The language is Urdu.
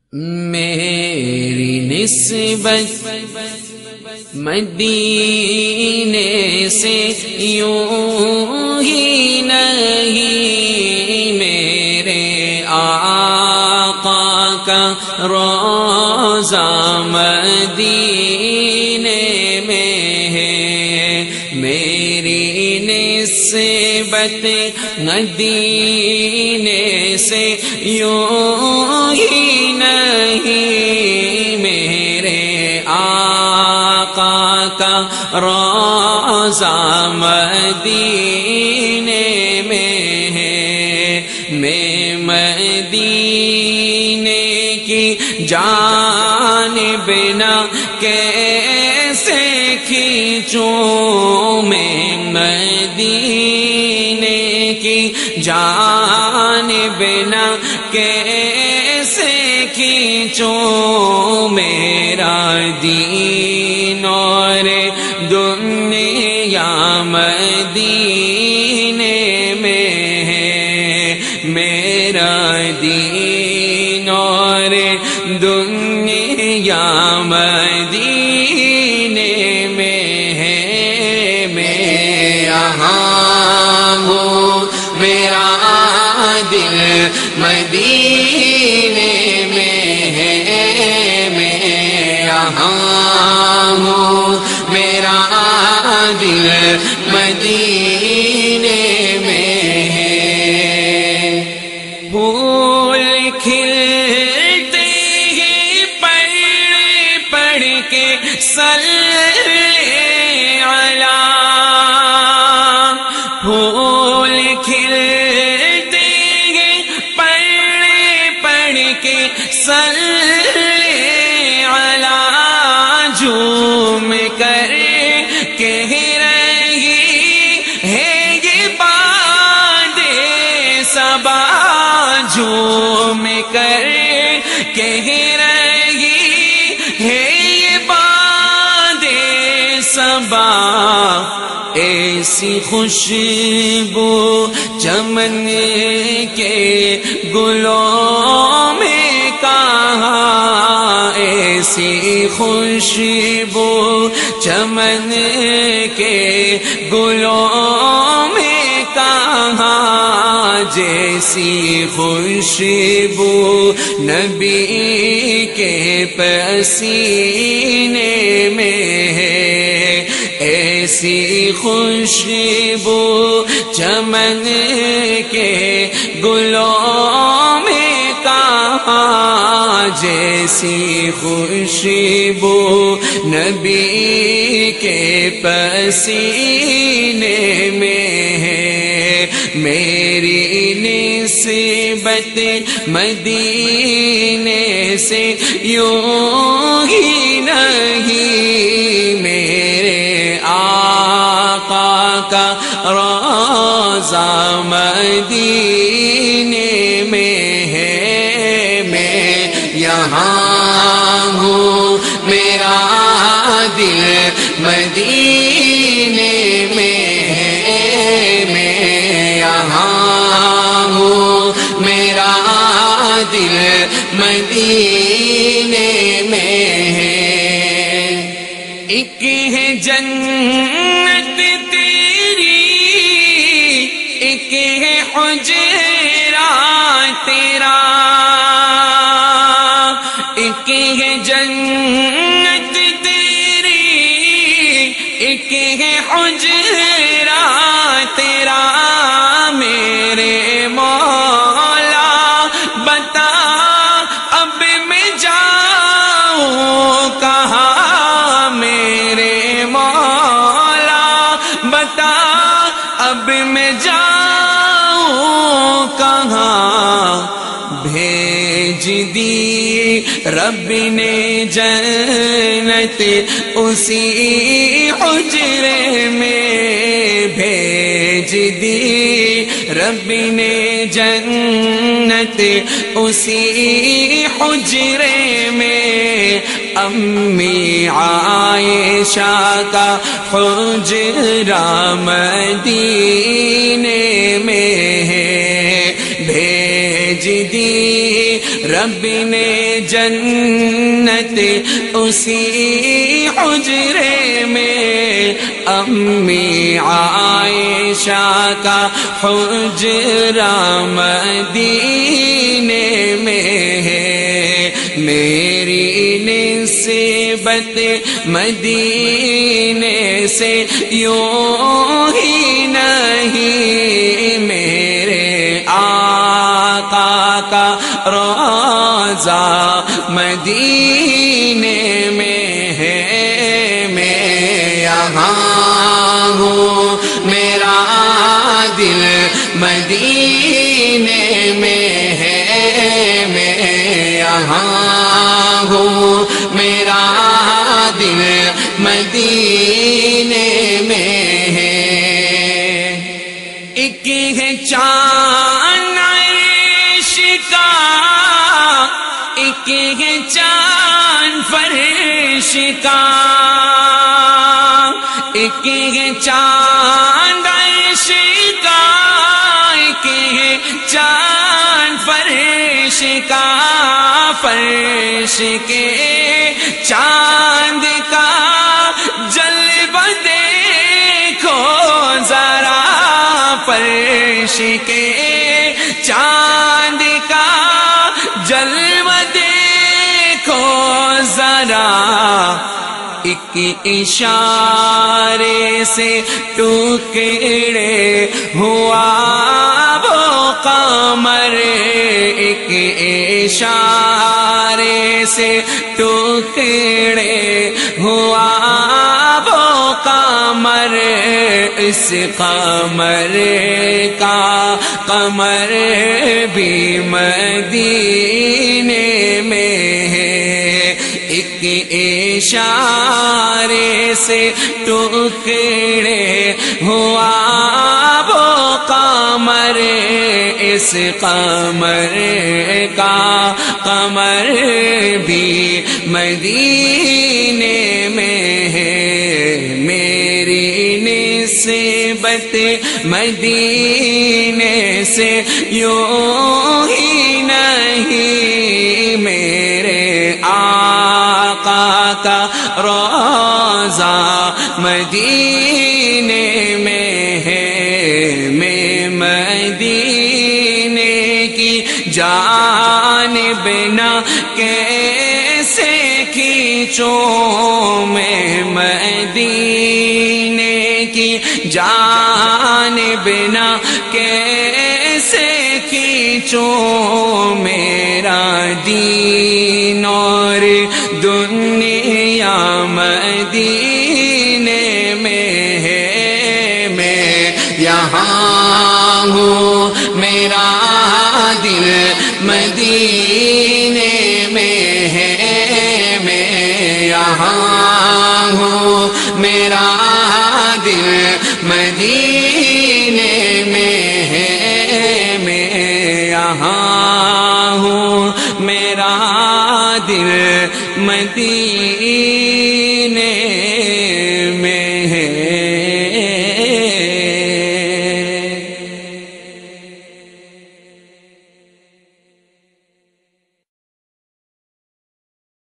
میری نسبت مدینے سے یوں ہی نہیں، میرے آقا کا روضہ مدینے میں ہے، میری نسبت مدینے سے یوں ہی نہیں، میرے آقا کا روضہ مدینے میں ہے، میں مدینے کی جانب نہ کیسے کھینچوں، میں مدینے کی جانب نہ کیسے کھینچوں، میرا دین اور دنیا مدینے میں ہے، میرا دین اور دنیا مدینے میں ہے، میں یہاں ہوں میرا دل مدینے میں ہے، میں یہاں ہوں میرا دل مدینے میں ہے، پھول کھلتے ہیں پڑھ پڑھ کے صلی علی، پھول کھلتے ہیں پڑھ پڑھ کے صلی علی، جھوم کر کہہ رہی ہے یہ باد صبا، جھوم کر کہہ رہی ہے یہ باد صبا، ایسی خوشبو چمن کے گلوں میں کہاں، ایسی خوشبو چمن کے گلوں میں کہاں، جیسی خوشبو نبی کے پسینے میں ہے، ایسی خوشبو چمن کے گلوں میں کہاں، جیسی خوشبو نبی کے پسینے میں ہے، میری نسبت مدینے سے یوں ہی نہیں، میرے آقا کا روضہ مدینے میں ہے، میں یہاں ہوں میرا دل مدینے میں ہے، میں یہاں ہوں میرا دل مدینے میں ہے، ایک ہے جنت تیری، ایک ہے حجرہ تیرا، ایک ہے جنت تیری، ایک ہے حجرہ تیرا، میرے مولا بتا اب میں جاؤں کہاں، میرے مولا بتا اب میں جاؤں کہاں، بھیج دی رب نے جنت اسی حجرے میں، بھیج دی رب نے جنت اسی حجرے میں، امی عائشہ کا حجرہ مدینے میں ہے، بھیج دی رب نے جنت اسی حجرے میں، امی عائشہ کا حجرہ مدینے میں ہے، میری نسبت مدینے سے یوں ہی نہیں، میرے آقا کا روضہ مدینے میں ہے، میں یہاں ہوں میرا دل مدینے میں ہے، میں یہاں ہوں میرا دل مدینے میں ہے، ایک ہے چاند عرش کا، ایک ہے چاند فرش کا، ایک ہے چاند عرش کا، ایک ہے چاند فرش کا، فرش کے چاند کا جلوہ دیکھو ذرا، فرش کے چاند کا جلوہ دیکھو ذرا، ایک اشارے سے ٹکڑے ہوا وہ قمر، ایک اشارے سے ٹکڑے ہوا وہ قمر، اس قمر کا قمر بھی مدینے میں ہے، ایک اشارے سے ٹکڑے ہوا وہ قمر، اس قمر کا قمر بھی مدینے میں ہے، میری نسبت مدینے سے یوں ہی نہیں، میرے آقا کا روضہ مدینے میں ہے، میں مدینے کی جانب نہ کیسے کھینچوں، میں مدینے کی جانب نہ کیسے کھینچوں،